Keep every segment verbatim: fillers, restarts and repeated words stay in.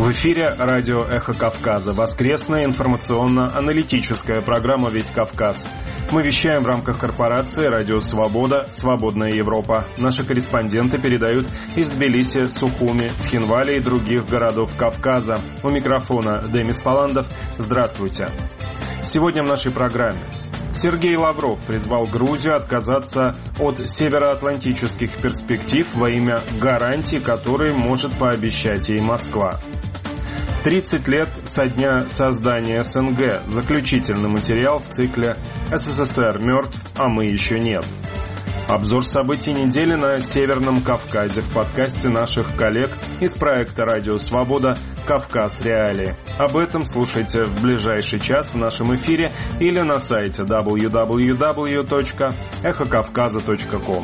В эфире радио «Эхо Кавказа», воскресная информационно-аналитическая программа «Весь Кавказ». Мы вещаем в рамках корпорации «Радио Свобода. Свободная Европа». Наши корреспонденты передают из Тбилиси, Сухуми, Цхинвали и других городов Кавказа. У микрофона Демис Паландов. Здравствуйте. Сегодня в нашей программе. Сергей Лавров призвал Грузию отказаться от североатлантических перспектив во имя гарантий, которые может пообещать ей Москва. тридцать лет со дня создания СНГ. Заключительный материал в цикле «СССР мертв, а мы еще нет». Обзор событий недели на Северном Кавказе в подкасте наших коллег из проекта «Радио Свобода. Кавказ. Реалии». Об этом слушайте в ближайший час в нашем эфире или на сайте дабл ю дабл ю дабл ю точка эхо кавказа точка ком.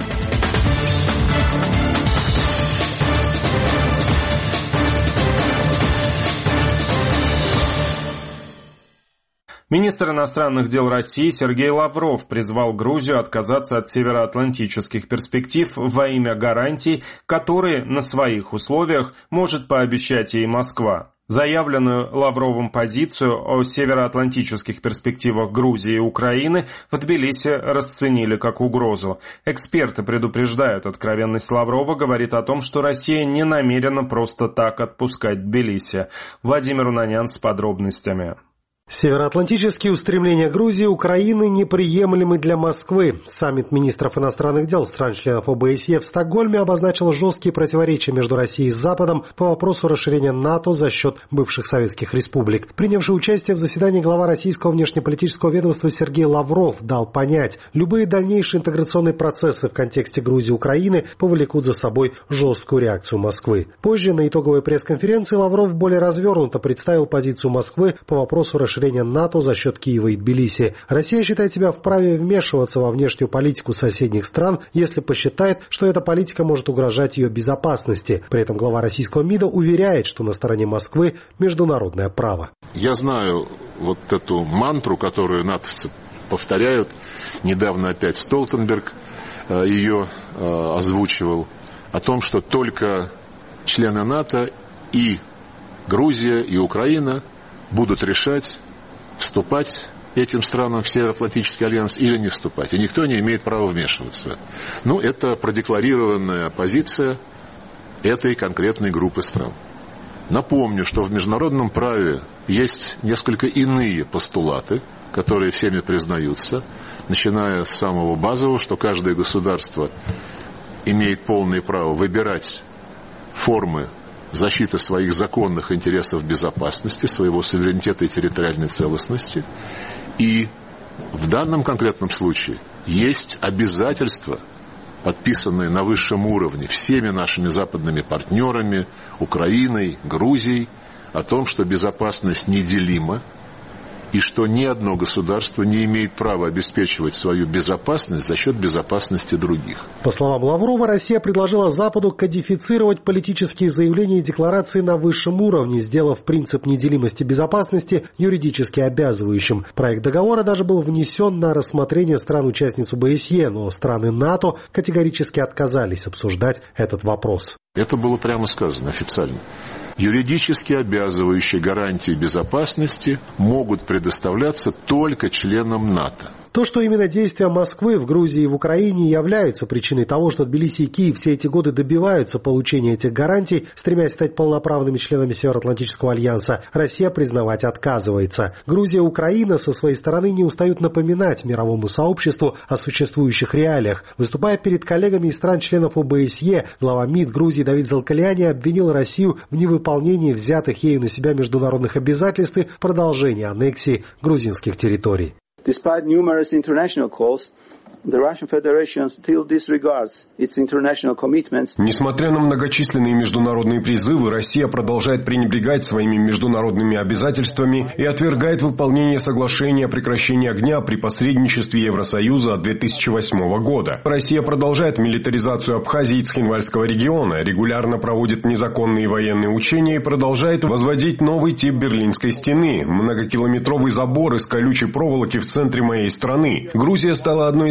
Министр иностранных дел России Сергей Лавров призвал Грузию отказаться от североатлантических перспектив во имя гарантий, которые на своих условиях может пообещать ей Москва. Заявленную Лавровым позицию о североатлантических перспективах Грузии и Украины в Тбилиси расценили как угрозу. Эксперты предупреждают, откровенность Лаврова говорит о том, что Россия не намерена просто так отпускать Тбилиси. Владимир Унанян с подробностями. Североатлантические устремления Грузии и Украины неприемлемы для Москвы. Саммит министров иностранных дел стран-членов ОБСЕ в Стокгольме обозначил жесткие противоречия между Россией и Западом по вопросу расширения НАТО за счет бывших советских республик. Принявший участие в заседании глава российского внешнеполитического ведомства Сергей Лавров дал понять, любые дальнейшие интеграционные процессы в контексте Грузии и Украины повлекут за собой жесткую реакцию Москвы. Позже на итоговой пресс-конференции Лавров более развернуто представил позицию Москвы по вопросу расширения НАТО за счет Киева и Тбилиси. Россия считает себя вправе вмешиваться во внешнюю политику соседних стран, если посчитает, что эта политика может угрожать ее безопасности. При этом глава российского МИДа уверяет, что на стороне Москвы международное право. Я знаю вот эту мантру, которую натовцы повторяют. Недавно опять Столтенберг ее озвучивал, о том, что только члены НАТО и Грузия, и Украина будут решать, вступать этим странам в Североатлантический альянс или не вступать. И никто не имеет права вмешиваться в это. Ну, это продекларированная позиция этой конкретной группы стран. Напомню, что в международном праве есть несколько иные постулаты, которые всеми признаются, начиная с самого базового, что каждое государство имеет полное право выбирать формы защиты своих законных интересов безопасности, своего суверенитета и территориальной целостности. И в данном конкретном случае есть обязательства, подписанные на высшем уровне всеми нашими западными партнерами, Украиной, Грузией, о том, что безопасность неделима, и что ни одно государство не имеет права обеспечивать свою безопасность за счет безопасности других. По словам Лаврова, Россия предложила Западу кодифицировать политические заявления и декларации на высшем уровне, сделав принцип неделимости безопасности юридически обязывающим. Проект договора даже был внесен на рассмотрение стран-участниц ОБСЕ, но страны НАТО категорически отказались обсуждать этот вопрос. Это было прямо сказано официально. Юридически обязывающие гарантии безопасности могут предоставляться только членам НАТО. То, что именно действия Москвы в Грузии и в Украине являются причиной того, что Тбилиси и Киев все эти годы добиваются получения этих гарантий, стремясь стать полноправными членами Североатлантического альянса, Россия признавать отказывается. Грузия и Украина со своей стороны не устают напоминать мировому сообществу о существующих реалиях. Выступая перед коллегами из стран-членов ОБСЕ, глава МИД Грузии Давид Залкаляни обвинил Россию в невыполнении взятых ею на себя международных обязательств и продолжении аннексии грузинских территорий. Despite numerous international calls, the Russian Federation still disregards its international commitments. Несмотря на многочисленные международные призывы, Россия продолжает пренебрегать своими международными обязательствами и отвергает выполнение соглашения о прекращении огня при посредничестве Евросоюза от две тысячи восьмого года. Россия продолжает милитаризацию Абхазии и Цхинвальского региона, регулярно проводит незаконные военные учения и продолжает возводить новый тип Берлинской стены, многокилометровый забор из колючей проволоки в центре моей страны. Грузия стала одной из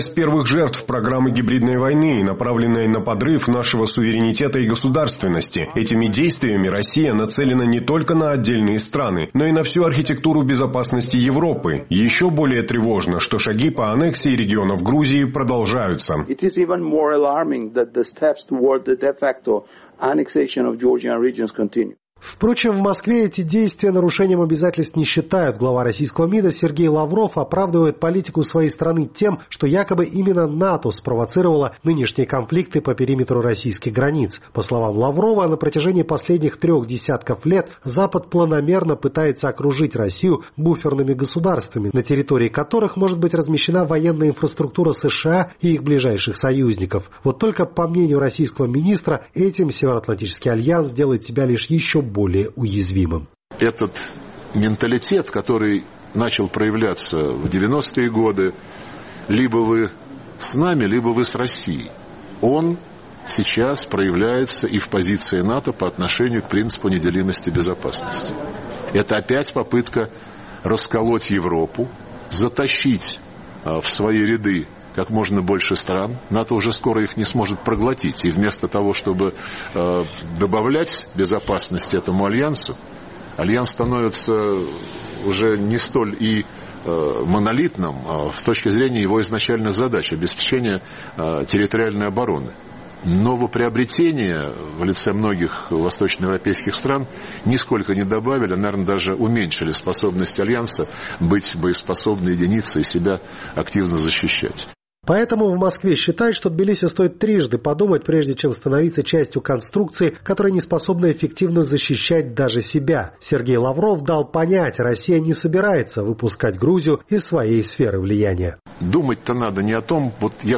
из первых жертв программы гибридной войны, направленной на подрыв нашего суверенитета и государственности. Этими действиями Россия нацелена не только на отдельные страны, но и на всю архитектуру безопасности Европы. Еще более тревожно, что шаги по аннексии регионов Грузии продолжаются. It is even more alarming that the steps toward the de facto annexation of Georgian regions continue. Впрочем, в Москве эти действия нарушением обязательств не считают. Глава российского МИДа Сергей Лавров оправдывает политику своей страны тем, что якобы именно НАТО спровоцировало нынешние конфликты по периметру российских границ. По словам Лаврова, на протяжении последних трех десятков лет Запад планомерно пытается окружить Россию буферными государствами, на территории которых может быть размещена военная инфраструктура США и их ближайших союзников. Вот только, по мнению российского министра, этим Североатлантический альянс делает себя лишь еще более уязвимым. Этот менталитет, который начал проявляться в девяностые годы, либо вы с нами, либо вы с Россией, он сейчас проявляется и в позиции НАТО по отношению к принципу неделимости безопасности. Это опять попытка расколоть Европу, затащить в свои ряды как можно больше стран. НАТО уже скоро их не сможет проглотить. И вместо того, чтобы э, добавлять безопасности этому альянсу, альянс становится уже не столь и э, монолитным э, с точки зрения его изначальных задач, обеспечения э, территориальной обороны. Новоприобретения в лице многих восточноевропейских стран нисколько не добавили, а, наверное, даже уменьшили способность альянса быть боеспособной единицей и себя активно защищать. Поэтому в Москве считают, что Тбилиси стоит трижды подумать, прежде чем становиться частью конструкции, которая не способна эффективно защищать даже себя. Сергей Лавров дал понять, Россия не собирается выпускать Грузию из своей сферы влияния. Думать-то надо не о том, вот я